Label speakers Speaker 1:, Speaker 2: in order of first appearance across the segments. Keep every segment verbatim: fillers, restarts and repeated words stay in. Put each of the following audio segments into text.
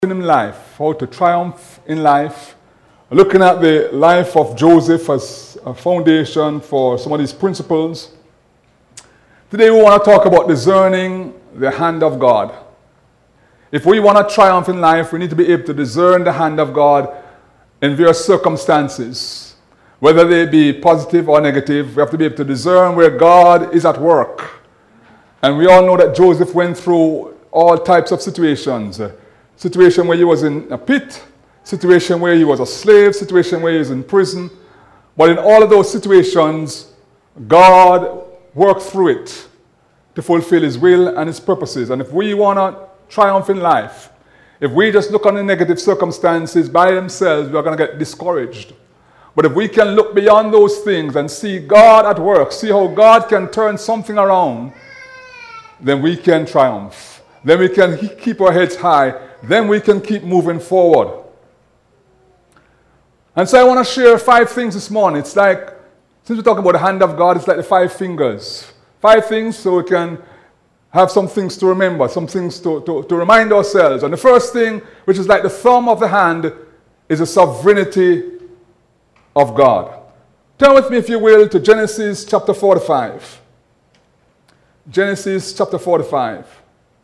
Speaker 1: in life, how to triumph in life, looking at the life of Joseph as a foundation for some of these principles. Today we want to talk about discerning the hand of God. If we want to triumph in life, we need to be able to discern the hand of God in various circumstances, whether they be positive or negative. We have to be able to discern where God is at work. And we all know that Joseph went through all types of situations. Situation where he was in a pit, situation where he was a slave, situation where he was in prison. But in all of those situations, God worked through it to fulfill his will and his purposes. And if we want to triumph in life, if we just look on the negative circumstances by themselves, we are going to get discouraged. But if we can look beyond those things and see God at work, see how God can turn something around, then we can triumph. Then we can keep our heads high. Then we can keep moving forward. And so I want to share five things this morning. It's like, since we're talking about the hand of God, it's like the five fingers. Five things so we can have some things to remember, some things to, to, to remind ourselves. And the first thing, which is like the thumb of the hand, is the sovereignty of God. Turn with me, if you will, to Genesis chapter forty-five. Genesis chapter forty-five.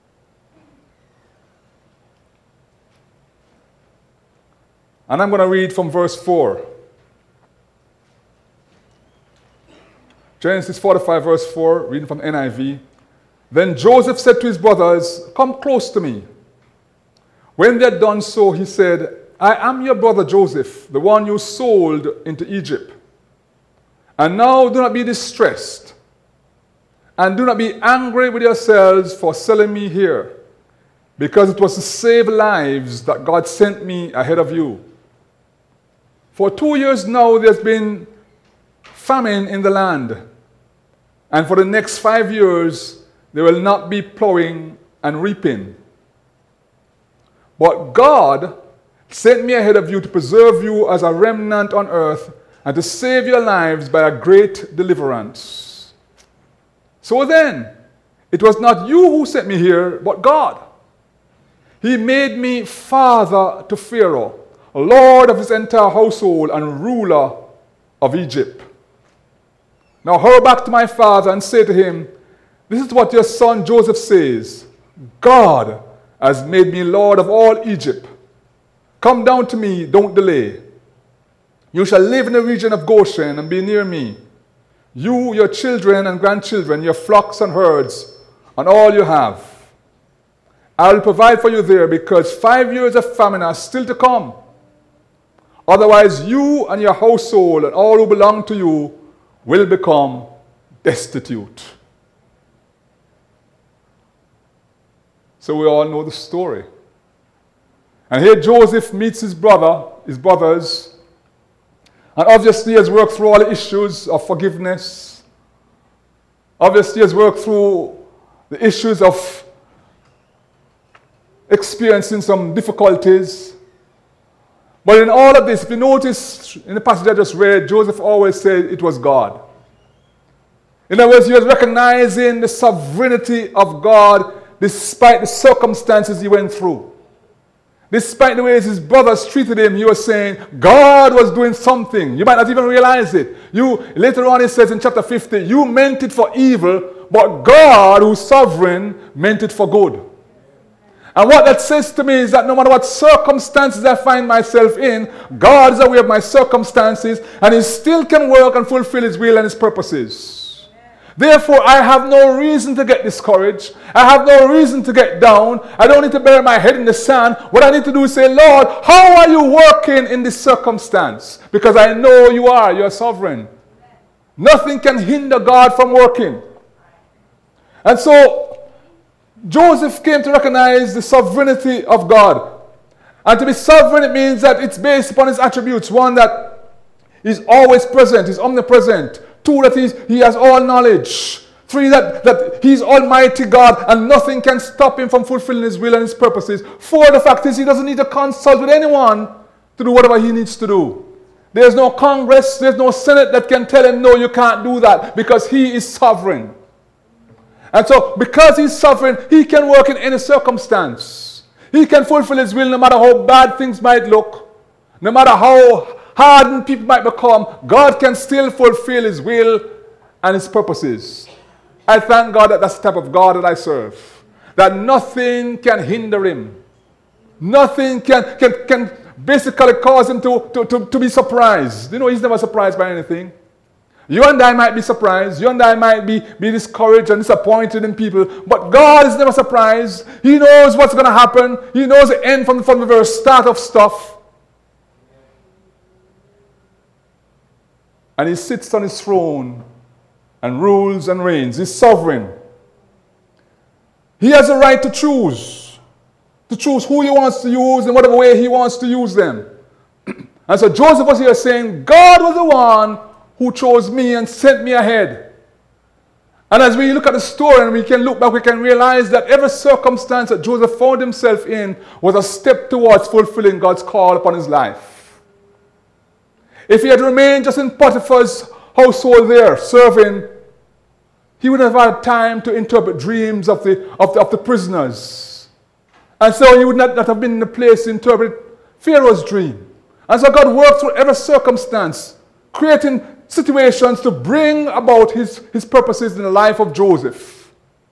Speaker 1: And I'm going to read from verse four. Genesis forty-five, verse four, reading from N I V. Then Joseph said to his brothers, "Come close to me." When they had done so, he said, "I am your brother Joseph, the one you sold into Egypt. And now do not be distressed, and do not be angry with yourselves for selling me here, because it was to save lives that God sent me ahead of you. For two years now there's been famine in the land, and for the next five years there will not be plowing and reaping. But God sent me ahead of you to preserve you as a remnant on earth and to save your lives by a great deliverance. So then, it was not you who sent me here, but God. He made me father to Pharaoh, lord of his entire household and ruler of Egypt. Now hurry back to my father and say to him, 'This is what your son Joseph says. God has made me lord of all Egypt. Come down to me, don't delay. You shall live in the region of Goshen and be near me. You, your children and grandchildren, your flocks and herds, and all you have. I will provide for you there, because five years of famine are still to come. Otherwise, you and your household and all who belong to you will become destitute.'" So we all know the story. And here Joseph meets his brother, his brothers, and obviously has worked through all the issues of forgiveness. Obviously has worked through the issues of experiencing some difficulties. But in all of this, if you notice in the passage I just read, Joseph always said it was God. In other words, he was recognizing the sovereignty of God despite the circumstances he went through. Despite the ways his brothers treated him, he was saying God was doing something. You might not even realize it. You later on it says in chapter fifty, you meant it for evil, but God, who's sovereign, meant it for good. And what that says to me is that no matter what circumstances I find myself in, God is aware of my circumstances, and he still can work and fulfill his will and his purposes. Therefore, I have no reason to get discouraged. I have no reason to get down. I don't need to bury my head in the sand. What I need to do is say, Lord, how are you working in this circumstance? Because I know you are. You're sovereign. Nothing can hinder God from working. And so, Joseph came to recognize the sovereignty of God. And to be sovereign, it means that it's based upon his attributes. One, that he's always present, he's omnipresent. Two, that he's, he has all knowledge. Three, that, that he's Almighty God and nothing can stop him from fulfilling his will and his purposes. Four, the fact is he doesn't need to consult with anyone to do whatever he needs to do. There's no Congress, there's no Senate that can tell him, no, you can't do that, because he is sovereign. And so, because he's sovereign, he can work in any circumstance. He He can fulfill his will no matter how bad things might look. No matter how hardened people might become, God can still fulfill his will and his purposes. I thank God that that's the type of God that I serve. That nothing can hinder him. Nothing can, can, can basically cause him to, to, to, to be surprised. You know, he's never surprised by anything. You and I might be surprised. You and I might be, be discouraged and disappointed in people. But God is never surprised. He knows what's going to happen. He knows the end from, from the very start of stuff. And he sits on his throne and rules and reigns. He's sovereign. He has a right to choose. To choose who he wants to use in whatever way he wants to use them. And so Joseph was here saying, God was the one who chose me and sent me ahead. And as we look at the story and we can look back, we can realize that every circumstance that Joseph found himself in was a step towards fulfilling God's call upon his life. If he had remained just in Potiphar's household there, serving, he would have had time to interpret dreams of the, of the, of the prisoners. And so he would not, not have been in the place to interpret Pharaoh's dream. And so God worked through every circumstance, creating situations to bring about his, his purposes in the life of Joseph.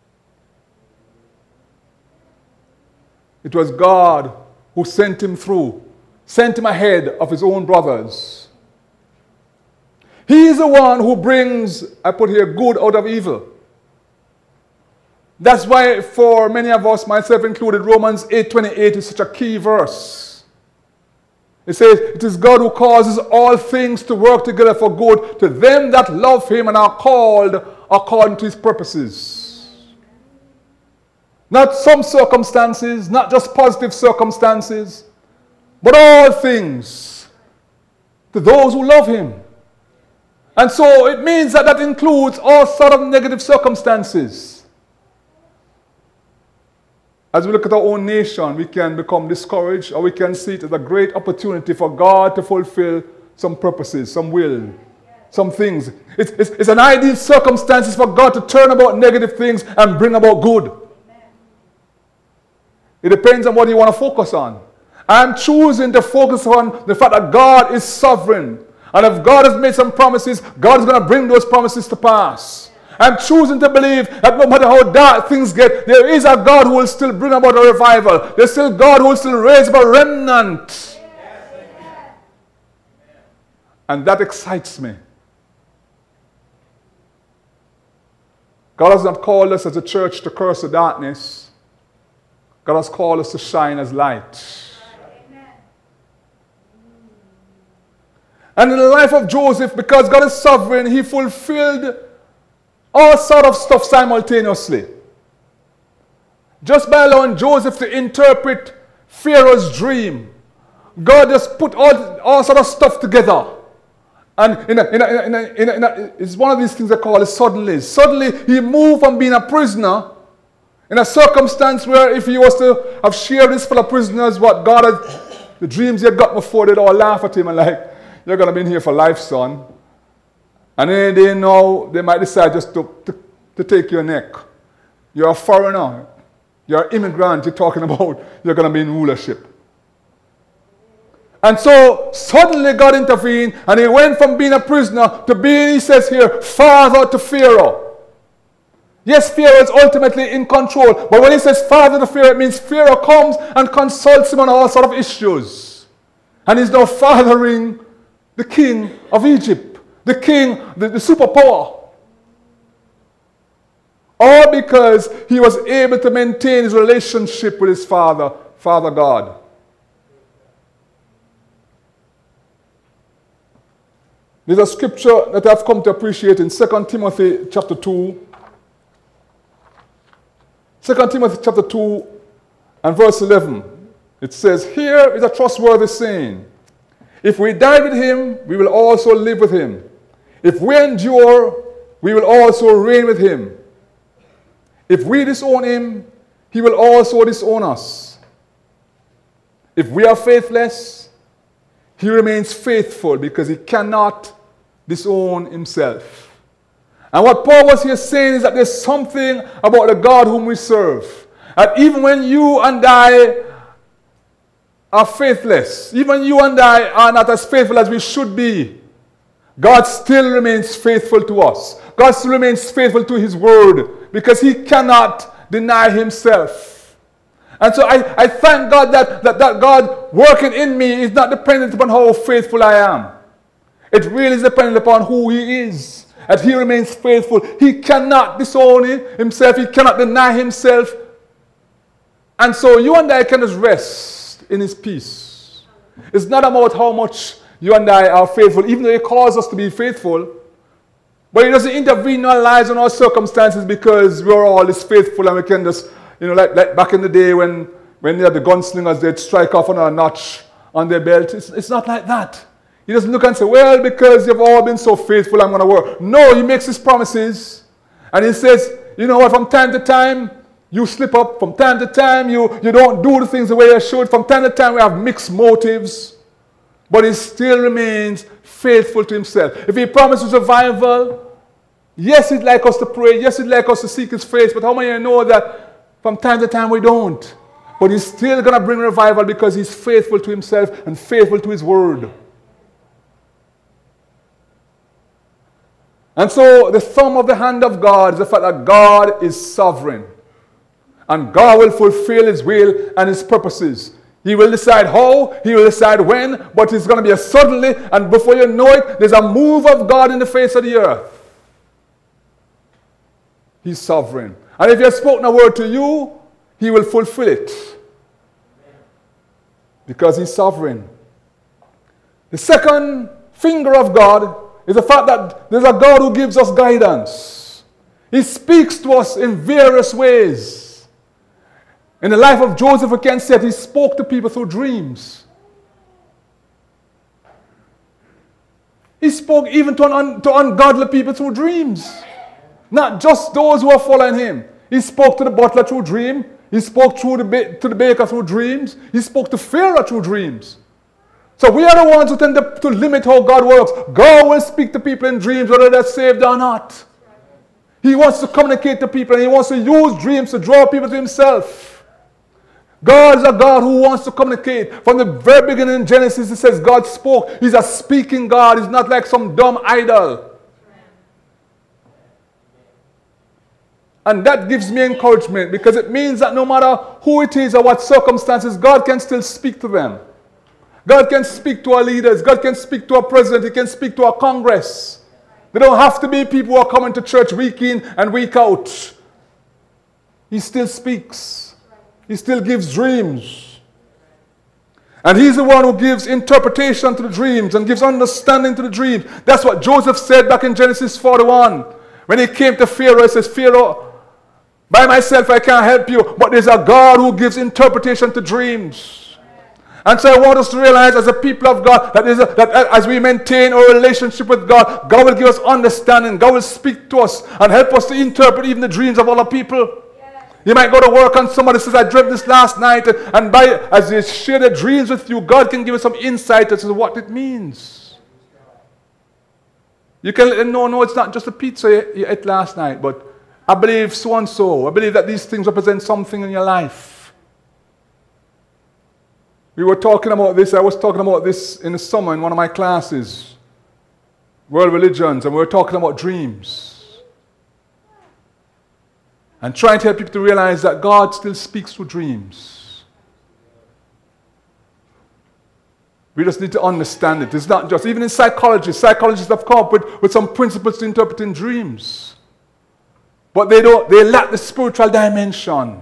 Speaker 1: It was God who sent him through, sent him ahead of his own brothers. He is the one who brings, I put here, good out of evil. That's why for many of us, myself included, Romans eight twenty-eight is such a key verse. It says, it is God who causes all things to work together for good to them that love him and are called according to his purposes. Not some circumstances, not just positive circumstances, but all things to those who love him. And so it means that that includes all sort of negative circumstances. As we look at our own nation, we can become discouraged, or we can see it as a great opportunity for God to fulfill some purposes, some will, some things. It's, it's, it's an ideal circumstances for God to turn about negative things and bring about good. It depends on what you want to focus on. I'm choosing to focus on the fact that God is sovereign. And if God has made some promises, God is going to bring those promises to pass. I'm choosing to believe that no matter how dark things get, there is a God who will still bring about a revival. There's still God who will still raise up a remnant. And that excites me. God has not called us as a church to curse the darkness. God has called us to shine as light. And in the life of Joseph, because God is sovereign, he fulfilled all sort of stuff simultaneously. Just by allowing Joseph to interpret Pharaoh's dream, God just put all, all sort of stuff together. And in a, in a, in a, in a, in a, it's one of these things I call it suddenly. Suddenly he moved from being a prisoner in a circumstance where if he was to have shared his fellow prisoners what God had, the dreams he had got before, they'd all laugh at him and like, you're going to be in here for life, son. And then they know they might decide just to, to, to take your neck. You're a foreigner. You're an immigrant. You're talking about you're going to be in rulership. And so suddenly God intervened and he went from being a prisoner to being, he says here, father to Pharaoh. Yes, Pharaoh is ultimately in control. But when he says father to Pharaoh, it means Pharaoh comes and consults him on all sort of issues. And he's now fathering the king of Egypt. The king, the, the superpower. All because he was able to maintain his relationship with his father, Father God. There's a scripture that I've come to appreciate in Second Timothy chapter two. Second Timothy chapter two and verse eleven. It says, here is a trustworthy saying. If we die with him, we will also live with him. If we endure, we will also reign with him. If we disown him, he will also disown us. If we are faithless, he remains faithful because he cannot disown himself. And what Paul was here saying is that there's something about the God whom we serve. And even when you and I are faithless, even you and I are not as faithful as we should be, God still remains faithful to us. God still remains faithful to his word because he cannot deny himself. And so I, I thank God that, that, that God working in me is not dependent upon how faithful I am. It really is dependent upon who he is. And he remains faithful. He cannot disown himself. He cannot deny himself. And so you and I can just rest in his peace. It's not about how much you and I are faithful, even though he calls us to be faithful. But he doesn't intervene in our lives and our circumstances because we're all this faithful and we can just, you know, like, like back in the day when, when they had the gunslingers, they'd strike off another notch on their belt. It's, it's not like that. He doesn't look and say, well, because you've all been so faithful, I'm going to work. No, he makes his promises. And he says, you know what, from time to time, you slip up. From time to time, you, you don't do the things the way you should. From time to time, we have mixed motives. But he still remains faithful to himself. If he promises revival, yes, he'd like us to pray. Yes, he'd like us to seek his face. But how many of you know that from time to time we don't? But he's still going to bring revival because he's faithful to himself and faithful to his word. And so the thumb of the hand of God is the fact that God is sovereign. And God will fulfill his will and his purposes. He will decide how, he will decide when, but it's going to be a suddenly, and before you know it, there's a move of God in the face of the earth. He's sovereign. And if he has spoken a word to you, he will fulfill it. Because he's sovereign. The second finger of God is the fact that there's a God who gives us guidance. He speaks to us in various ways. In the life of Joseph, we can say that he spoke to people through dreams. He spoke even to, un, to ungodly people through dreams. Not just those who are following him. He spoke to the butler through dream. He spoke through the ba- to the baker through dreams. He spoke to Pharaoh through dreams. So we are the ones who tend to, to limit how God works. God will speak to people in dreams whether they're saved or not. He wants to communicate to people and he wants to use dreams to draw people to himself. God is a God who wants to communicate. From the very beginning in Genesis, it says God spoke. He's a speaking God. He's not like some dumb idol. And that gives me encouragement because it means that no matter who it is or what circumstances, God can still speak to them. God can speak to our leaders. God can speak to our president. He can speak to our Congress. They don't have to be people who are coming to church week in and week out. He still speaks. He still gives dreams. And he's the one who gives interpretation to the dreams and gives understanding to the dreams. That's what Joseph said back in Genesis forty-one. When he came to Pharaoh, he says, Pharaoh, by myself I can't help you, but there's a God who gives interpretation to dreams. And so I want us to realize as a people of God that, is a, that as we maintain our relationship with God, God will give us understanding. God will speak to us and help us to interpret even the dreams of other people. You might go to work and somebody says, I dreamt this last night. And by as they share their dreams with you, God can give you some insight as to what it means. You can let them know, no, it's not just a pizza you, you ate last night, but I believe so and so. I believe that these things represent something in your life. We were talking about this, I was talking about this in the summer in one of my classes, World Religions, and we were talking about dreams. And trying to help people to realize that God still speaks through dreams. We just need to understand it. It's not just, even in psychology, psychologists have come up with, with some principles to interpreting dreams. But they don't, they lack the spiritual dimension.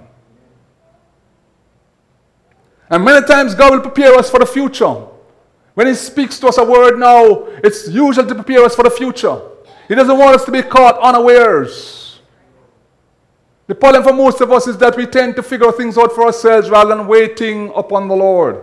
Speaker 1: And many times God will prepare us for the future. When he speaks to us a word now, it's usually to prepare us for the future. He doesn't want us to be caught unawares. The problem for most of us is that we tend to figure things out for ourselves rather than waiting upon the Lord.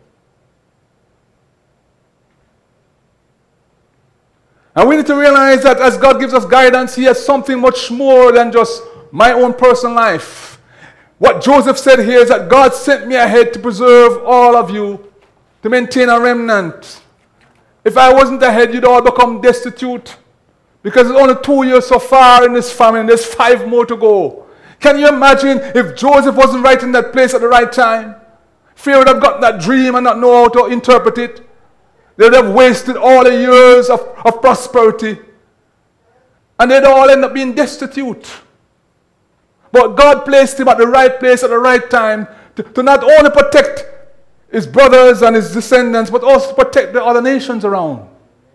Speaker 1: And we need to realize that as God gives us guidance, he has something much more than just my own personal life. What Joseph said here is that God sent me ahead to preserve all of you, to maintain a remnant. If I wasn't ahead, you'd all become destitute. Because it's only two years so far in this famine, and there's five more to go. Can you imagine if Joseph wasn't right in that place at the right time? Pharaoh would have got that dream and not know how to interpret it. They would have wasted all the years of, of prosperity. And they'd all end up being destitute. But God placed him at the right place at the right time to, to not only protect his brothers and his descendants, but also to protect the other nations around.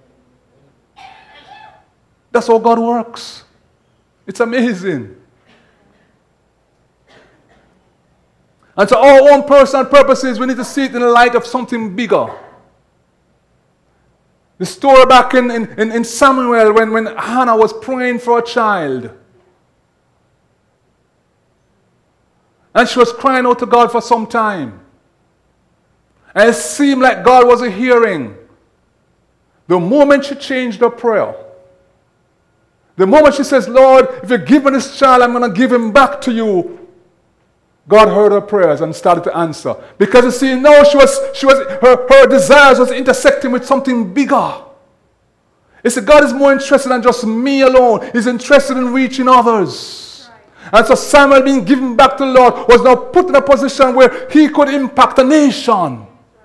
Speaker 1: That's how God works. It's amazing. And so our own personal purposes, we need to see it in the light of something bigger. The story back in, in, in Samuel when, when Hannah was praying for a child. And she was crying out to God for some time. And it seemed like God wasn't hearing. The moment she changed her prayer, the moment she says, Lord, if you give me this child, I'm going to give him back to you. God heard her prayers and started to answer. Because you see, now she was, she was, her, her desires was intersecting with something bigger. You see, God is more interested than just me alone. He's interested in reaching others. Right. And so Samuel being given back to the Lord was now put in a position where he could impact a nation. Right.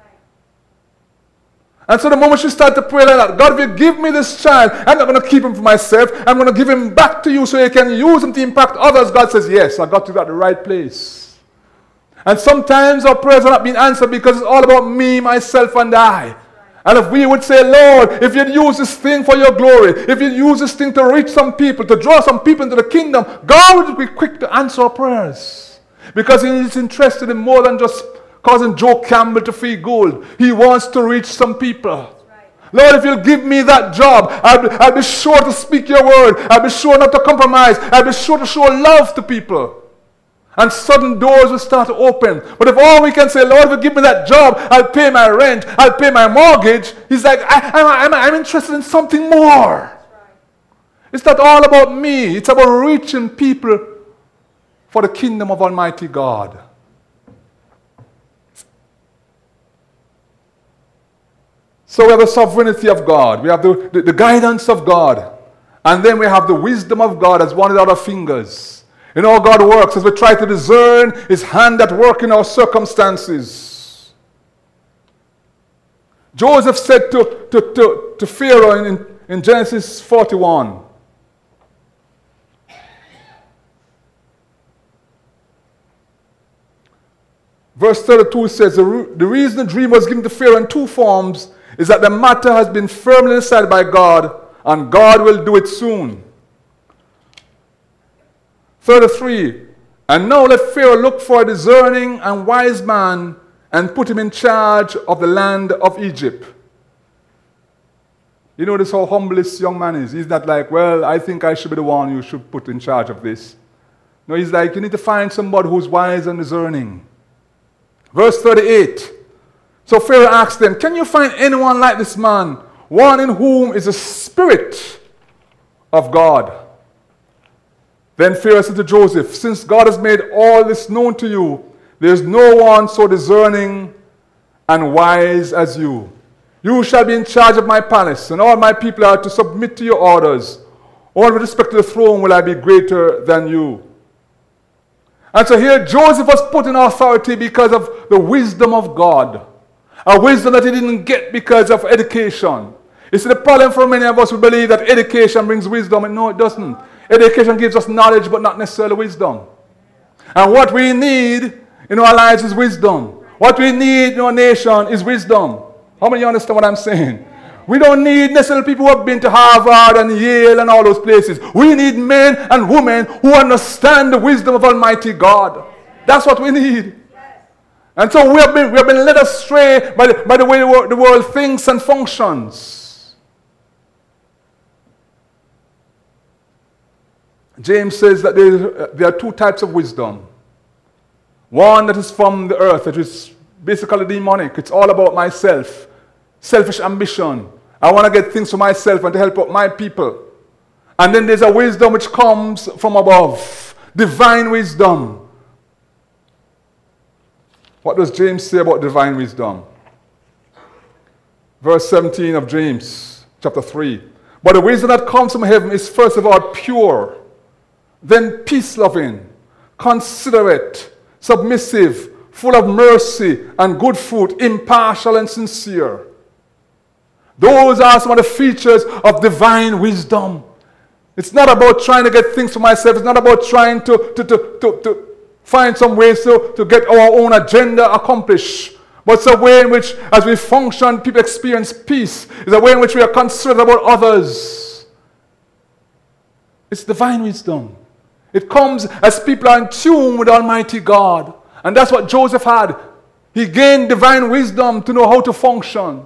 Speaker 1: And so the moment she started to pray like that, God, if you give me this child, I'm not going to keep him for myself. I'm going to give him back to you so you can use him to impact others. God says, yes, I got you at the right place. And sometimes our prayers are not being answered because it's all about me, myself, and I. And if we would say, Lord, if you'd use this thing for your glory, if you'd use this thing to reach some people, to draw some people into the kingdom, God would be quick to answer our prayers. Because he is interested in more than just causing Joe Campbell to feel good. He wants to reach some people. Lord, if you'll give me that job, I'll be, I'll be sure to speak your word. I'll be sure not to compromise. I'll be sure to show love to people. And sudden doors will start to open. But if all we can say, Lord, if you give me that job, I'll pay my rent, I'll pay my mortgage. He's like, I, I'm, I'm, I'm interested in something more. Right. It's not all about me. It's about reaching people for the kingdom of Almighty God. So we have the sovereignty of God. We have the, the, the guidance of God. And then we have the wisdom of God as one of the other fingers. In how God works as we try to discern his hand at work in our circumstances. Joseph said to, to, to, to Pharaoh in, in Genesis forty-one, verse thirty-two says, the, re- the reason the dream was given to Pharaoh in two forms is that the matter has been firmly decided by God, and God will do it soon. thirty-three, and now let Pharaoh look for a discerning and wise man and put him in charge of the land of Egypt. You notice how humble this young man is. He's not like, well, I think I should be the one you should put in charge of this. No, he's like, you need to find somebody who's wise and discerning. Verse thirty-eight. So Pharaoh asked them, can you find anyone like this man, one in whom is the Spirit of God? Then Pharaoh said to Joseph, since God has made all this known to you, there is no one so discerning and wise as you. You shall be in charge of my palace, and all my people are to submit to your orders. All with respect to the throne will I be greater than you. And so here Joseph was put in authority because of the wisdom of God. A wisdom that he didn't get because of education. You see, the problem for many of us who believe that education brings wisdom, and no, it doesn't. Education gives us knowledge, but not necessarily wisdom. And what we need in our lives is wisdom. What we need in our nation is wisdom. How many of you understand what I'm saying? We don't need necessarily people who have been to Harvard and Yale and all those places. We need men and women who understand the wisdom of Almighty God. That's what we need. And so we have been, we have been led astray by the, by the way the world, the world thinks and functions. James says that there, there are two types of wisdom. One that is from the earth, that is basically demonic. It's all about myself. Selfish ambition. I want to get things for myself and to help out my people. And then there's a wisdom which comes from above. Divine wisdom. What does James say about divine wisdom? Verse seventeen of James, chapter three. But the wisdom that comes from heaven is first of all pure, then peace-loving, considerate, submissive, full of mercy and good fruit, impartial and sincere. Those are some of the features of divine wisdom. It's not about trying to get things for myself. It's not about trying to, to, to, to, to find some ways to, to get our own agenda accomplished. But it's a way in which, as we function, people experience peace. It's a way in which we are concerned about others. It's divine wisdom. It comes as people are in tune with Almighty God. And that's what Joseph had. He gained divine wisdom to know how to function.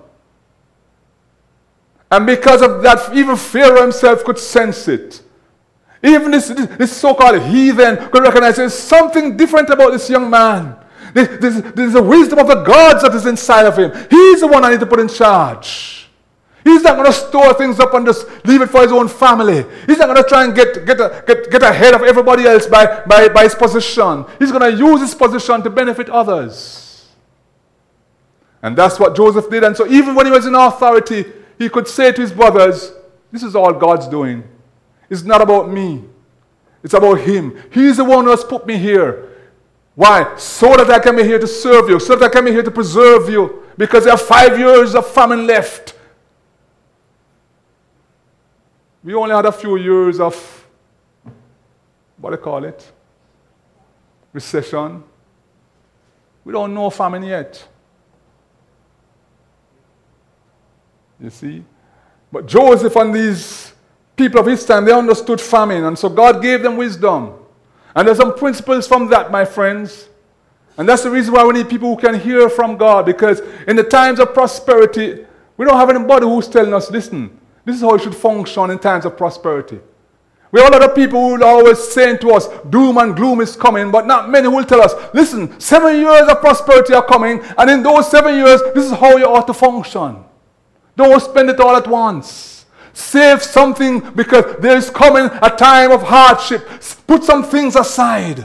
Speaker 1: And because of that, even Pharaoh himself could sense it. Even this, this so-called heathen could recognize there's something different about this young man. There's, there's a wisdom of the gods that is inside of him. He's the one I need to put in charge. He's not going to store things up and just leave it for his own family. He's not going to try and get, get, a, get, get ahead of everybody else by, by, by his position. He's going to use his position to benefit others. And that's what Joseph did. And so even when he was in authority, he could say to his brothers, this is all God's doing. It's not about me. It's about him. He's the one who has put me here. Why? So that I can be here to serve you. So that I can be here to preserve you. Because there are five years of famine left. We only had a few years of, what do you call it? Recession. We don't know famine yet. You see? But Joseph and these people of his time, they understood famine. And so God gave them wisdom. And there's some principles from that, my friends. And that's the reason why we need people who can hear from God. Because in the times of prosperity, we don't have anybody who's telling us, listen, this is how it should function in times of prosperity. We have a lot of people who are always saying to us, doom and gloom is coming, but not many who will tell us, listen, seven years of prosperity are coming, and in those seven years, this is how you ought to function. Don't spend it all at once. Save something because there is coming a time of hardship. Put some things aside.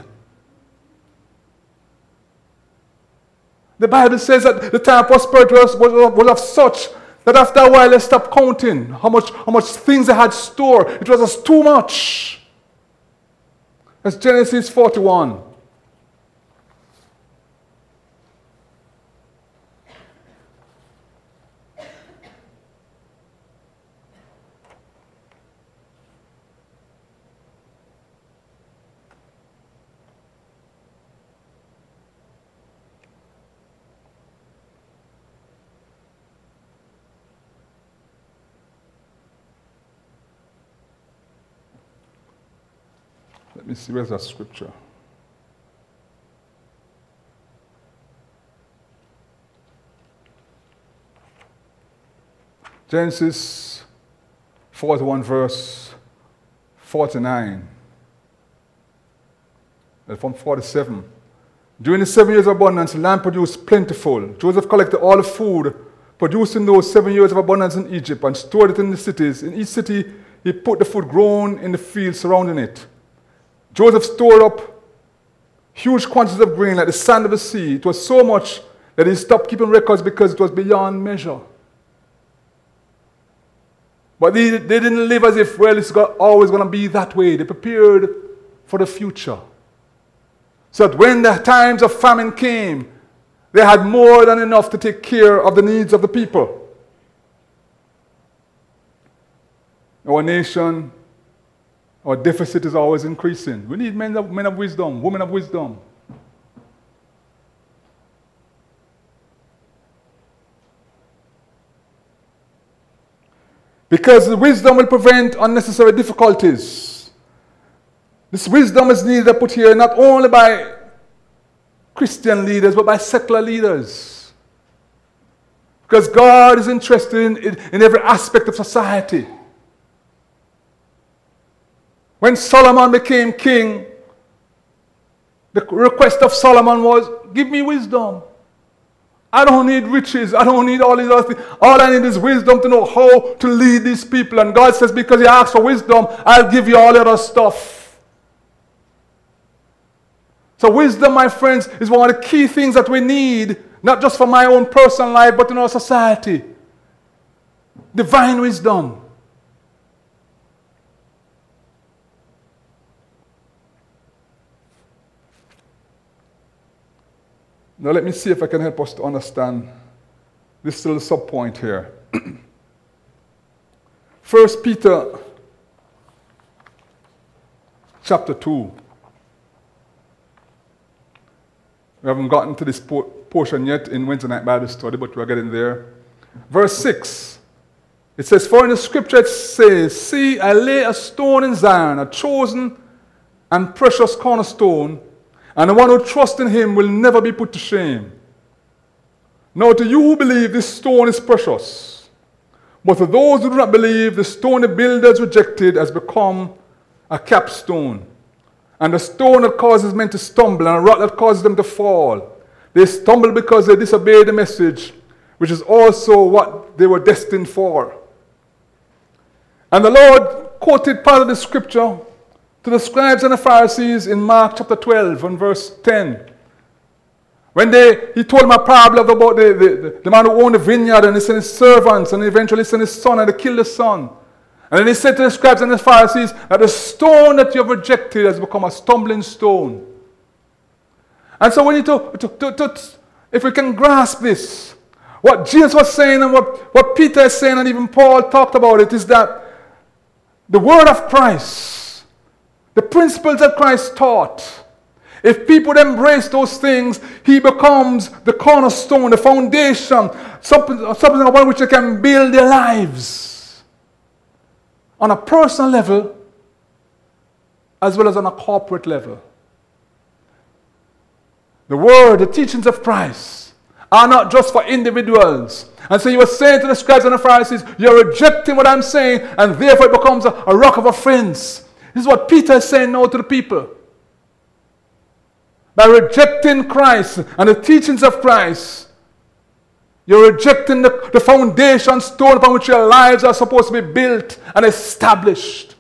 Speaker 1: The Bible says that the time of prosperity was, was, was of such that after a while they stopped counting how much, how much things they had stored. It was just too much. That's Genesis forty-one. Let me see, where's that scripture? Genesis forty-one, verse forty-nine. And from forty-seven. During the seven years of abundance, land produced plentiful. Joseph collected all the food produced in those seven years of abundance in Egypt and stored it in the cities. In each city, he put the food grown in the fields surrounding it. Joseph stored up huge quantities of grain like the sand of the sea. It was so much that he stopped keeping records because it was beyond measure. But they, they didn't live as if, well, it's always going to be that way. They prepared for the future. So that when the times of famine came, they had more than enough to take care of the needs of the people. Our nation, our deficit is always increasing. We need men of, men of wisdom, women of wisdom. Because the wisdom will prevent unnecessary difficulties. This wisdom is needed put here not only by Christian leaders, but by secular leaders. Because God is interested in, in, in every aspect of society. When Solomon became king, the request of Solomon was, give me wisdom. I don't need riches. I don't need all these other things. All I need is wisdom to know how to lead these people. And God says, because you ask for wisdom, I'll give you all the other stuff. So wisdom, my friends, is one of the key things that we need, not just for my own personal life, but in our society. Divine wisdom. Now let me see if I can help us to understand this little sub-point here. First Peter chapter two. We haven't gotten to this por- portion yet in Wednesday night Bible study, but we're getting there. Verse six. It says, for in the scripture it says, see, I lay a stone in Zion, a chosen and precious cornerstone, and the one who trusts in him will never be put to shame. Now to you who believe, this stone is precious. But to those who do not believe, the stone the builders rejected has become a capstone, and a stone that causes men to stumble, and a rock that causes them to fall. They stumble because they disobey the message, which is also what they were destined for. And the Lord quoted part of the scripture to the scribes and the Pharisees in Mark chapter twelve and verse ten. When they, he told them a parable about the, the, the man who owned the vineyard, and he sent his servants, and eventually sent his son, and they killed the son. And then he said to the scribes and the Pharisees that the stone that you have rejected has become a stumbling stone. And so we need to, to, to, to if we can grasp this, what Jesus was saying and what, what Peter is saying, and even Paul talked about it, is that the word of Christ, the principles that Christ taught, if people embrace those things, he becomes the cornerstone, the foundation, something, something upon which they can build their lives on a personal level as well as on a corporate level. The word, the teachings of Christ are not just for individuals. And so he was saying to the scribes and the Pharisees, you're rejecting what I'm saying, and therefore it becomes a, a rock of offense. This is what Peter is saying now to the people. By rejecting Christ and the teachings of Christ, you're rejecting the, the foundation stone upon which your lives are supposed to be built and established.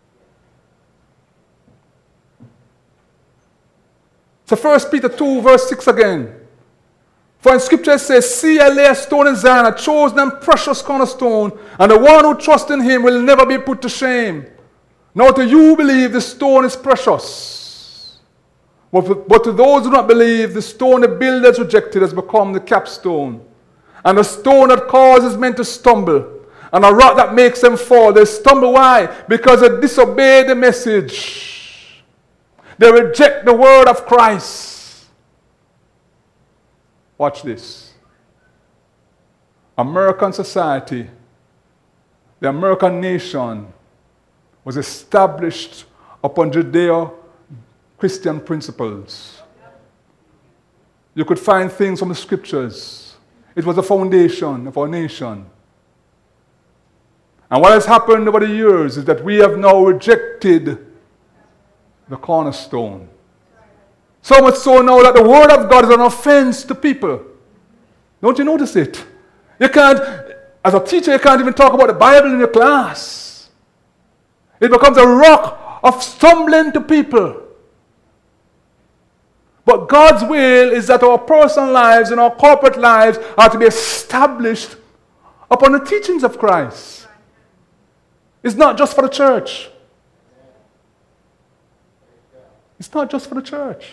Speaker 1: So First Peter two verse six again. For in scripture it says, see, I lay a stone in Zion, a chosen and precious cornerstone, and the one who trusts in him will never be put to shame. Now to you who believe, the stone is precious. But, but to those who do not believe, the stone the builders rejected has become the capstone, and a stone that causes men to stumble, and a rock that makes them fall. They stumble, why? Because they disobey the message. They reject the word of Christ. Watch this. American society, the American nation, was established upon Judeo-Christian principles. You could find things from the scriptures. It was the foundation of our nation. And what has happened over the years is that we have now rejected the cornerstone. So much so now that the word of God is an offense to people. Don't you notice it? You can't, as a teacher, you can't even talk about the Bible in your class. It becomes a rock of stumbling to people. But God's will is that our personal lives and our corporate lives are to be established upon the teachings of Christ. It's not just for the church. It's not just for the church.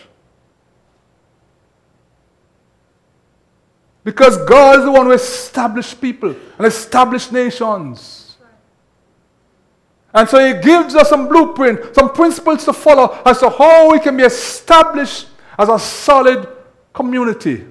Speaker 1: Because God is the one who established people and established nations. And so he gives us some blueprint, some principles to follow as to how we can be established as a solid community.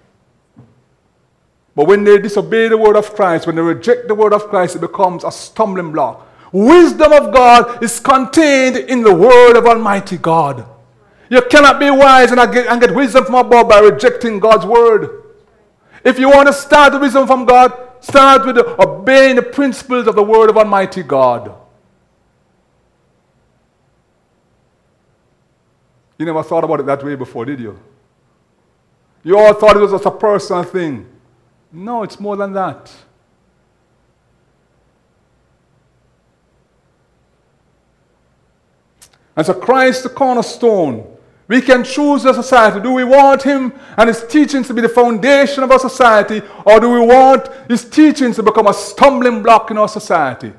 Speaker 1: But when they disobey the word of Christ, when they reject the word of Christ, it becomes a stumbling block. Wisdom of God is contained in the word of Almighty God. You cannot be wise and get, and get wisdom from above by rejecting God's word. If you want to start the wisdom from God, start with the, obeying the principles of the word of Almighty God. You never thought about it that way before, did you? You all thought it was just a personal thing. No, it's more than that. And so Christ the cornerstone. We can choose a society. Do we want him and his teachings to be the foundation of our society, or do we want his teachings to become a stumbling block in our society?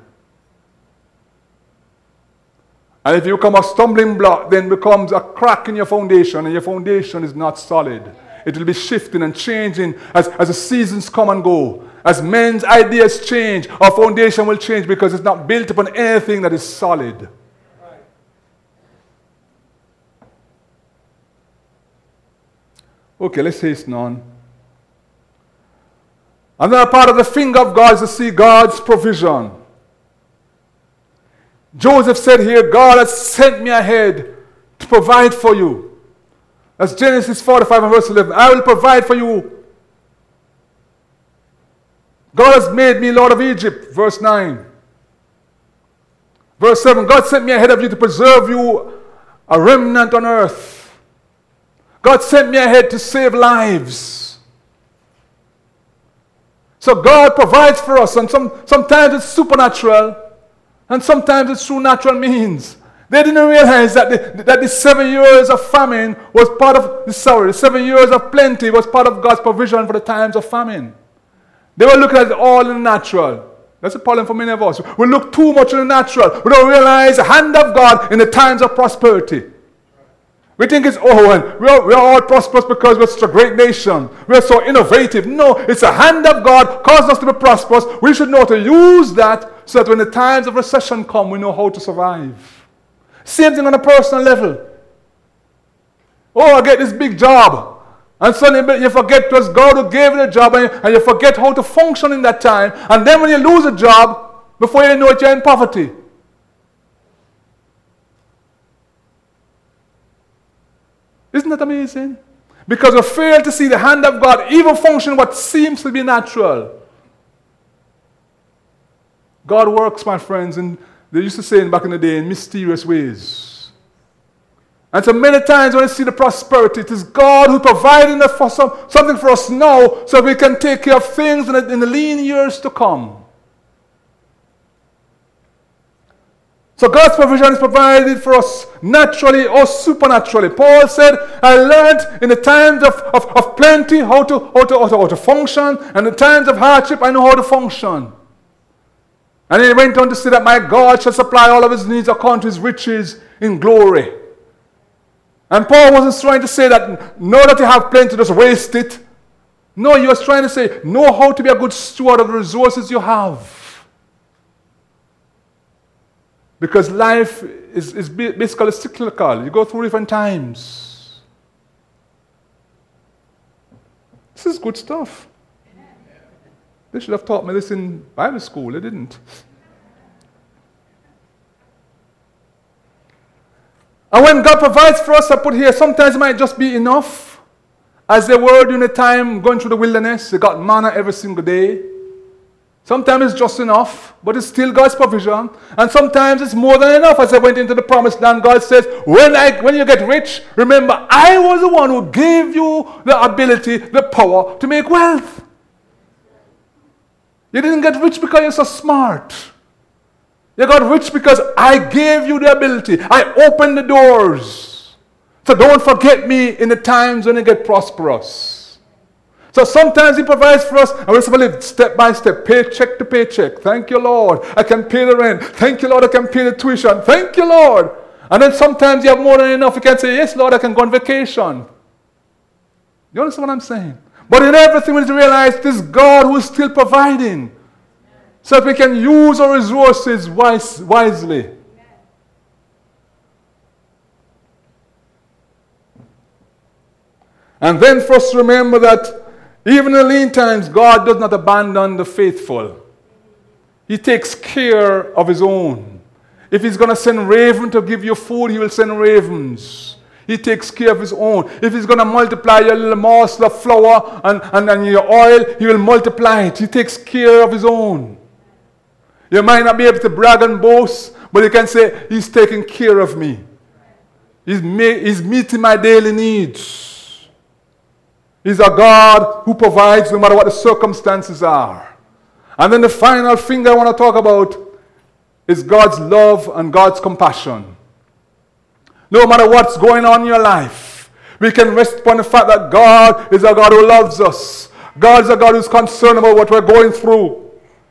Speaker 1: And if you become a stumbling block, then it becomes a crack in your foundation, and your foundation is not solid. it will be shifting and changing as, as the seasons come and go. As men's ideas change, our foundation will change because it's not built upon anything that is solid. Okay, let's hasten on. Another part of the finger of God is to see God's provision. Joseph said here, God has sent me ahead to provide for you. That's Genesis forty-five and verse eleven. I will provide for you. God has made me Lord of Egypt, verse nine. Verse seven, God sent me ahead of you to preserve you a remnant on earth. God sent me ahead to save lives. So God provides for us, and some, sometimes it's supernatural, and sometimes it's through natural means. They didn't realize that the, that the seven years of famine was part of, sorry, the seven years of plenty was part of God's provision for the times of famine. They were looking at it all in the natural. That's a problem for many of us. We look too much in the natural. We don't realize the hand of God in the times of prosperity. We think it's, oh, and we are, we are all prosperous because we're such a great nation. We are so innovative. No, it's the hand of God causing us to be prosperous. We should know how to use that so that when the times of recession come, we know how to survive. Same thing on a personal level. Oh, I get this big job. And suddenly you forget it was God who gave you the job, and you, and you forget how to function in that time. And then when you lose a job, before you know it, you're in poverty. Isn't that amazing? Because we fail to see the hand of God even function what seems to be natural. God works, my friends, and they used to say back in the day, in mysterious ways. And so many times when we see the prosperity, it is God who providing for some, something for us now so we can take care of things in the, in the lean years to come. So God's provision is provided for us naturally or supernaturally. Paul said, I learned in the times of, of, of plenty how to, how, to, how, to, how to function, and in the times of hardship I know how to function. And he went on to say that my God shall supply all of his needs according to his riches in glory. And Paul wasn't trying to say that know that you have plenty, just waste it. No, he was trying to say know how to be a good steward of the resources you have. Because life is, is basically cyclical. You go through different times. This is good stuff. They should have taught me this in Bible school. They didn't. And when God provides for us, I put here, sometimes it might just be enough. As they were during the time going through the wilderness, they got manna every single day. Sometimes it's just enough, but it's still God's provision. And sometimes it's more than enough. As I went into the promised land, God says, when, I, when you get rich, remember, I was the one who gave you the ability, the power to make wealth. You didn't get rich because you're so smart. You got rich because I gave you the ability. I opened the doors. So don't forget me in the times when you get prosperous. So sometimes he provides for us, and we're supposed to live step by step, paycheck to paycheck. Thank you, Lord. I can pay the rent. Thank you, Lord. I can pay the tuition. Thank you, Lord. And then sometimes you have more than enough. You can say, yes, Lord, I can go on vacation. You understand what I'm saying? But in everything, we need to realize it is God who is still providing, so that we can use our resources wise, wisely. And then for us to remember that even in the lean times, God does not abandon the faithful. He takes care of his own. If he's going to send raven to give you food, he will send ravens. He takes care of his own. If he's going to multiply your little morsel of flour and, and, and your oil, he will multiply it. He takes care of his own. You might not be able to brag and boast, but you can say, he's taking care of me. He's, ma- he's meeting my daily needs. He's a God who provides no matter what the circumstances are. And then the final thing I want to talk about is God's love and God's compassion. No matter what's going on in your life, we can rest upon the fact that God is a God who loves us. God is a God who's concerned about what we're going through.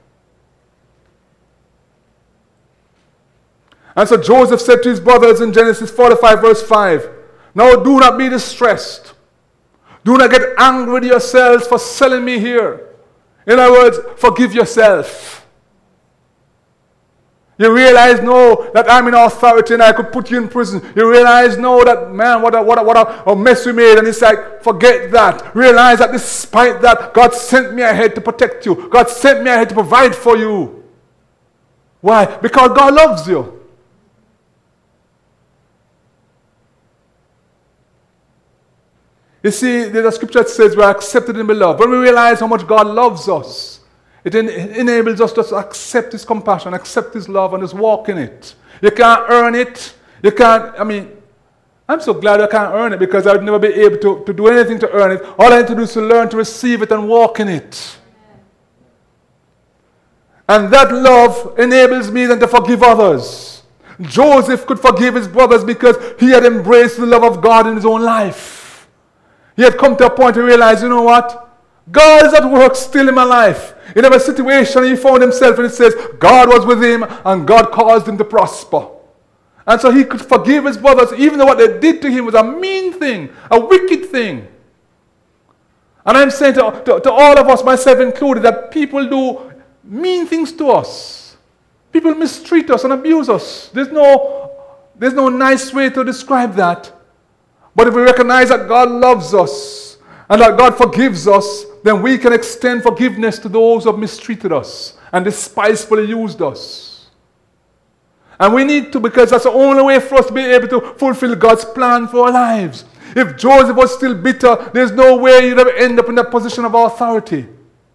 Speaker 1: And so Joseph said to his brothers in Genesis forty-five verse five, now do not be distressed. Do not get angry with yourselves for selling me here. In other words, forgive yourself. You realize, no, that I'm in authority and I could put you in prison. You realize, no, that, man, what a, what a, what a, a mess we made. And it's like, forget that. Realize that despite that, God sent me ahead to protect you. God sent me ahead to provide for you. Why? Because God loves you. You see, there's a scripture that says we are accepted in beloved. When we realize how much God loves us, it en- enables us to accept His compassion, accept His love, and just walk in it. You can't earn it. You can't, I mean, I'm so glad I can't earn it because I would never be able to, to do anything to earn it. All I need to do is to learn to receive it and walk in it. And that love enables me then to forgive others. Joseph could forgive his brothers because he had embraced the love of God in his own life. He had come to a point to realize, you know what? God is at work still in my life. In every situation he found himself, and it says God was with him and God caused him to prosper. And so he could forgive his brothers even though what they did to him was a mean thing, a wicked thing. And I'm saying to, to, to all of us, myself included, that people do mean things to us. People mistreat us and abuse us. There's no, there's no nice way to describe that. But if we recognize that God loves us and that God forgives us, then we can extend forgiveness to those who have mistreated us and despisefully used us. And we need to, because that's the only way for us to be able to fulfill God's plan for our lives. If Joseph was still bitter, there's no way you'd ever end up in that position of authority.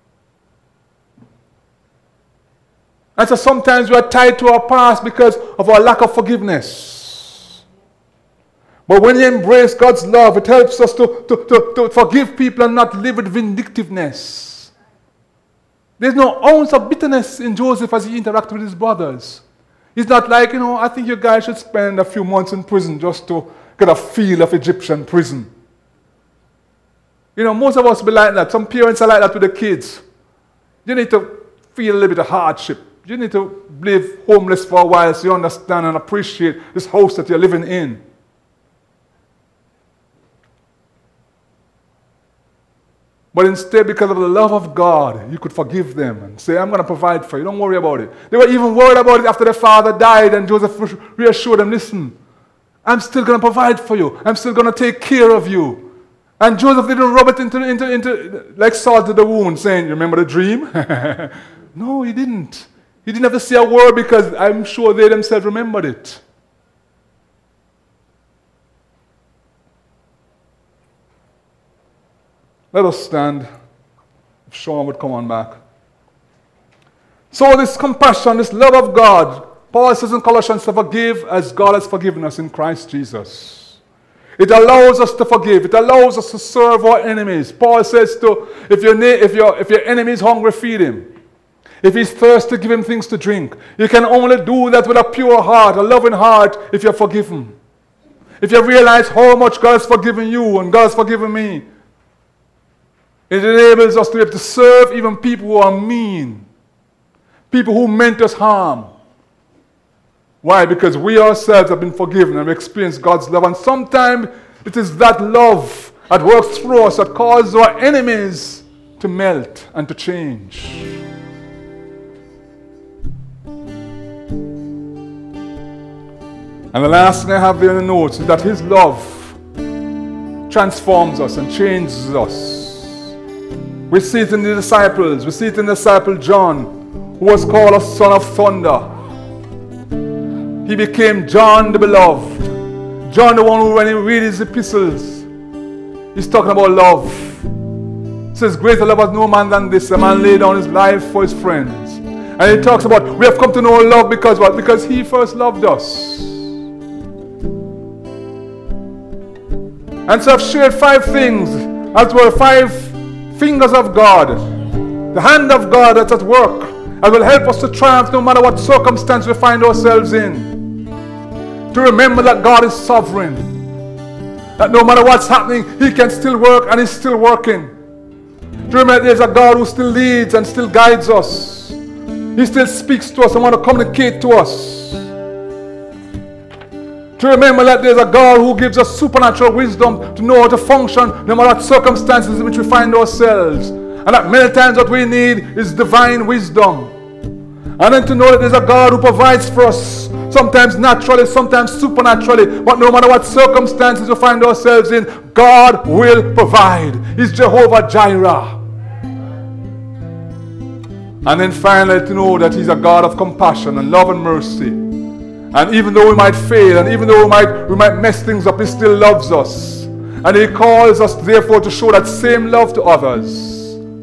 Speaker 1: And so sometimes we are tied to our past because of our lack of forgiveness. But when you embrace God's love, it helps us to, to, to, to forgive people and not live with vindictiveness. There's no ounce of bitterness in Joseph as he interacted with his brothers. He's not like, you know, I think you guys should spend a few months in prison just to get a feel of Egyptian prison. You know, most of us be like that. Some parents are like that with the kids. You need to feel a little bit of hardship. You need to live homeless for a while so you understand and appreciate this house that you're living in. But instead, because of the love of God, you could forgive them and say, I'm going to provide for you. Don't worry about it. They were even worried about it after their father died, and Joseph reassured them, listen, I'm still going to provide for you. I'm still going to take care of you. And Joseph didn't rub it into, into, into like salt to the wound, saying, remember the dream? No, he didn't. He didn't have to say a word because I'm sure they themselves remembered it. Let us stand. If Sean would come on back. So this compassion, this love of God, Paul says in Colossians to forgive as God has forgiven us in Christ Jesus. It allows us to forgive. It allows us to serve our enemies. Paul says to, if your, if your, if your enemy is hungry, feed him. If he's thirsty, give him things to drink. You can only do that with a pure heart, a loving heart, if you're forgiven. If you realize how much God has forgiven you and God has forgiven me, it enables us to be able to serve even people who are mean, people who meant us harm. Why? Because we ourselves have been forgiven and we experience God's love. And sometimes it is that love that works through us that causes our enemies to melt and to change. And the last thing I have there in the notes is that His love transforms us and changes us. We see it in the disciples. We see it in the disciple John, who was called a son of thunder. He became John the beloved. John the one who, when he reads his epistles, he's talking about love. He says, greater love has no man than this, a man laid down his life for his friends. And he talks about, we have come to know love because what? Because He first loved us. And so I've shared five things, as well five fingers of God, the hand of God that's at work, and will help us to triumph no matter what circumstance we find ourselves in. To remember that God is sovereign, that no matter what's happening, He can still work and He's still working. To remember that there's a God who still leads and still guides us. He still speaks to us and wants to communicate to us. To remember that there's a God who gives us supernatural wisdom to know how to function no matter what circumstances in which we find ourselves. And that many times what we need is divine wisdom. And then to know that there's a God who provides for us, sometimes naturally, sometimes supernaturally. But no matter what circumstances we find ourselves in, God will provide. He's Jehovah Jireh. And then finally to know that He's a God of compassion and love and mercy. And even though we might fail, and even though we might, we might mess things up, He still loves us. And He calls us therefore to show that same love to others.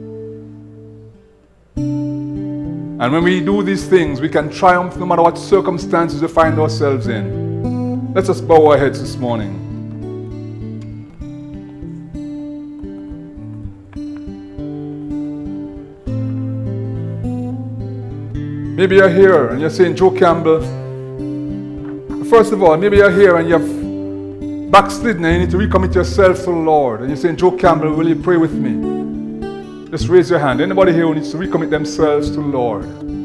Speaker 1: And when we do these things, we can triumph no matter what circumstances we find ourselves in. Let's just bow our heads this morning. Maybe you're here and you're saying, Joe Campbell, first of all, maybe you're here and you've backslidden and you need to recommit yourself to the Lord. And you're saying, Joe Campbell, will you pray with me? Just raise your hand. Anybody here who needs to recommit themselves to the Lord?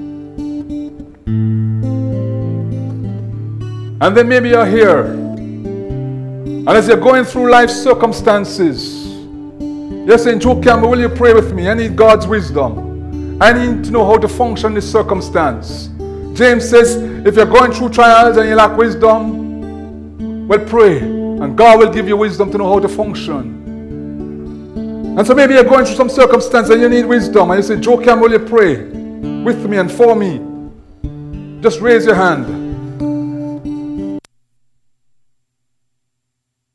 Speaker 1: And then maybe you're here. And as you're going through life circumstances, you're saying, Joe Campbell, will you pray with me? I need God's wisdom. I need to know how to function in this circumstance. James says, if you're going through trials and you lack wisdom, well, pray. And God will give you wisdom to know how to function. And so maybe you're going through some circumstance and you need wisdom. And you say, Joe Campbell, will you pray with me and for me? Just raise your hand.